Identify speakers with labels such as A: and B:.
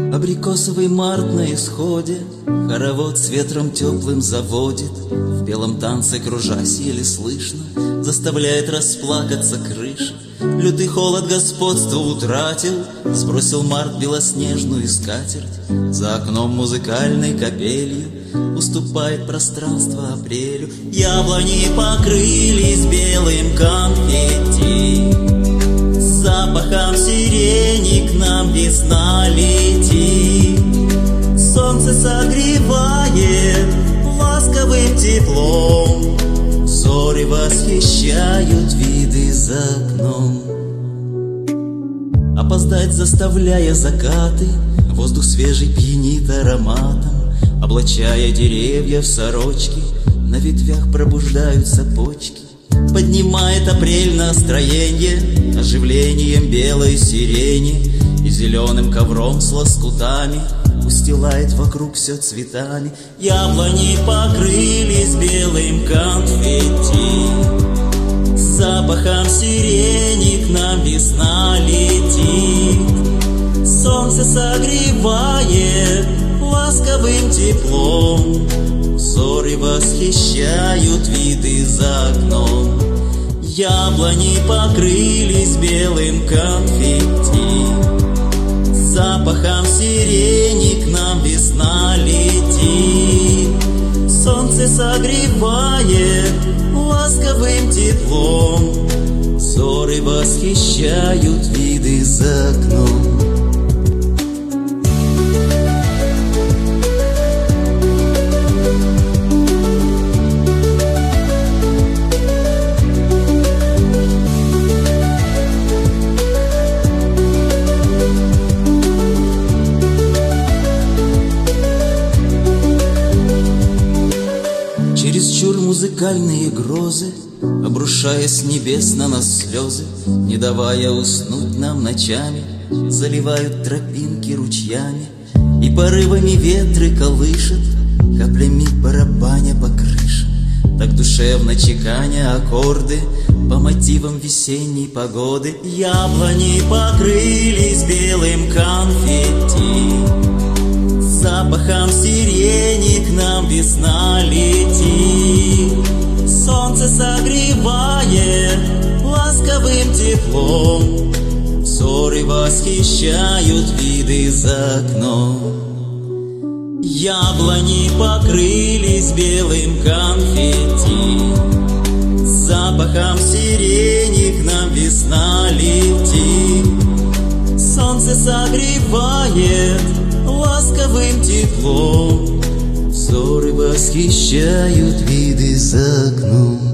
A: Абрикосовый март на исходе, хоровод с ветром теплым заводит, в белом танце кружась еле слышно, заставляет расплакаться крыша. Лютый холод господство утратил, сбросил март белоснежную скатерть. За окном музыкальной капелью уступает пространство апрелю. Яблони покрылись белым конфетти, с запахом сирени к нам весна летит. Солнце согревает ласковым теплом, зори восхищают виды за окном. Опоздать заставляя закаты, воздух свежий пьянит ароматом. Облачая деревья в сорочки, на ветвях пробуждаются почки. Поднимает апрель настроение оживлением белой сирени, и зеленым ковром с лоскутами устилает вокруг все цветами. Яблони покрылись белым конфетти, с запахом сирени к нам весна летит. Солнце согревает ласковым теплом, зори восхищают виды за окном. Яблони покрылись белым конфетти, с запахом сирени к нам весна летит. Солнце согревает ласковым теплом, зори восхищают виды за окном. Чересчур музыкальные грозы, обрушая с небес на нас слезы, не давая уснуть нам ночами, заливают тропинки ручьями, и порывами ветры колышет, каплями барабаня по крышам. Так душевно чеканя аккорды по мотивам весенней погоды. Яблони покрылись белым конфетти, с запахом сирени к нам весна летит. Солнце согревает ласковым теплом, зори восхищают виды за окном. Яблони покрылись белым конфетти, с запахом сирени к нам весна летит. Солнце согревает ласковым теплом, зори восхищают виды за окном.